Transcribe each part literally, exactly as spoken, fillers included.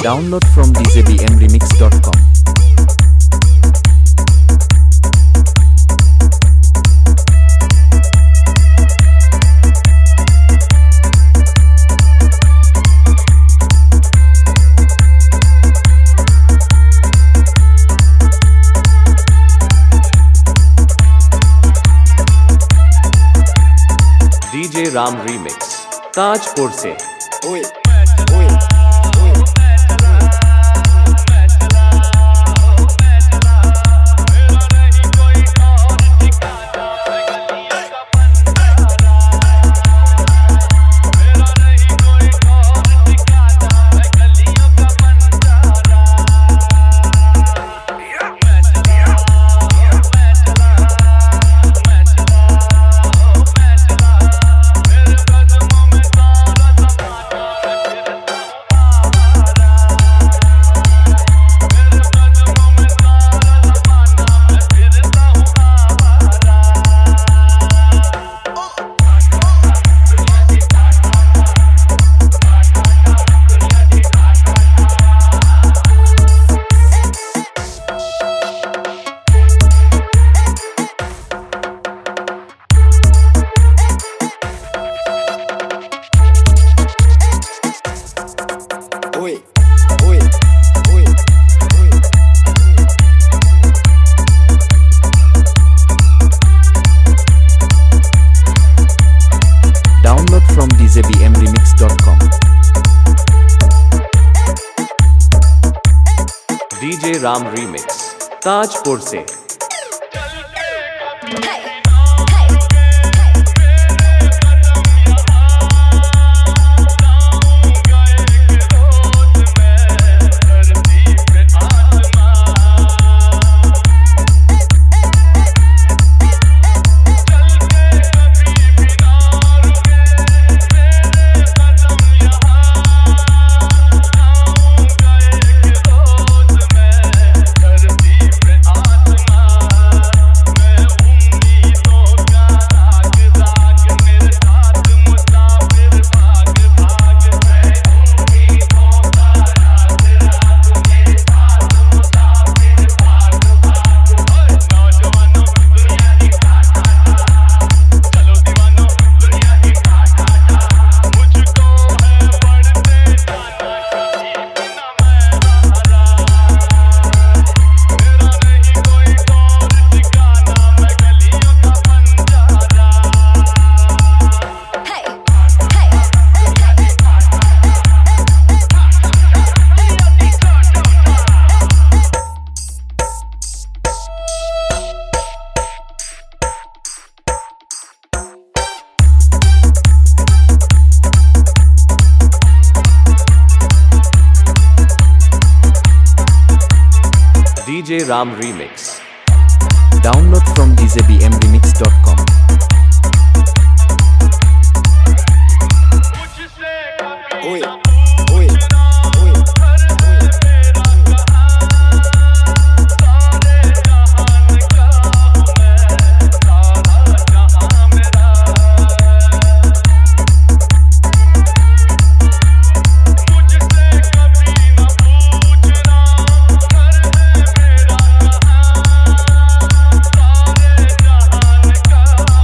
Download from d j b m remix dot com. D J Ram Remix Tajpur से। ओए ओए Oi, oi, oi, oi. Download from d j b m remix dot com. D J Ram Remix Tajpur से। D J Ram Remix Download from d j b m remix dot com. Oi, oi, oi, oi. Come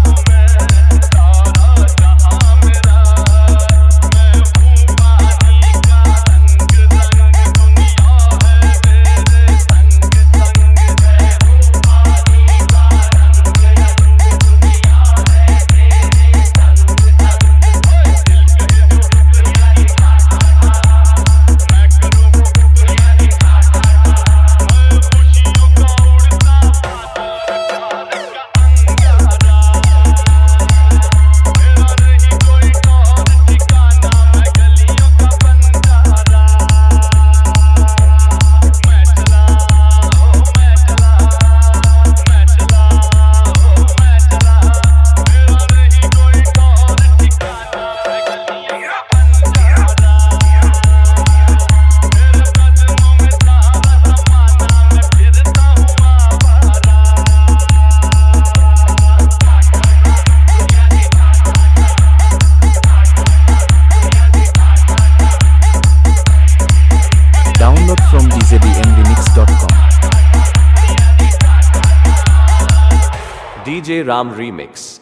DJ Ram remix